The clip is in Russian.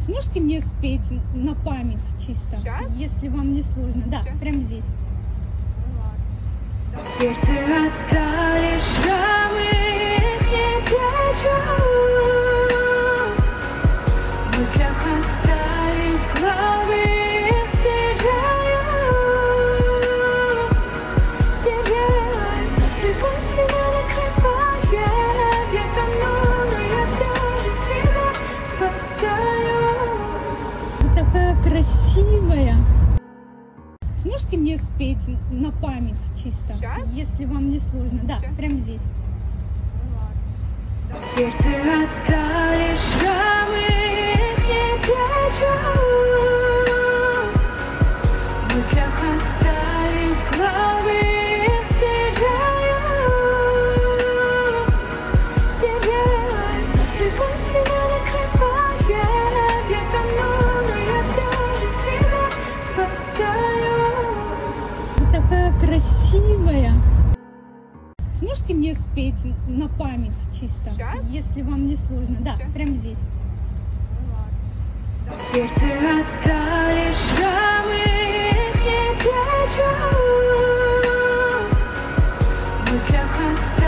Сможете мне спеть на память чисто? Сейчас? Если вам не сложно. Да, Сейчас? прямо здесь. Ну ладно. В сердце остались шрамы, их не прячу. В мыслях остались главы, их стираю. И пусть меня накрывает, я тону, но я все же себя спасаю. Вы такая красивая. Сможете мне спеть на память чисто? Сейчас? Если вам не сложно. Да, Сейчас? прямо здесь. Ну ладно. В сердце остались шрамы, их не прячу. В мыслях остались главы, их стираю. И пусть меня накрывает, я тону, но я все же себя спасаю. Вы такая красивая. Сможете мне спеть на память чисто? Сейчас? Если вам не сложно. Да, Сейчас? прямо здесь. Ну ладно. В сердце остались шрамы, их не прячу. В мыслях остались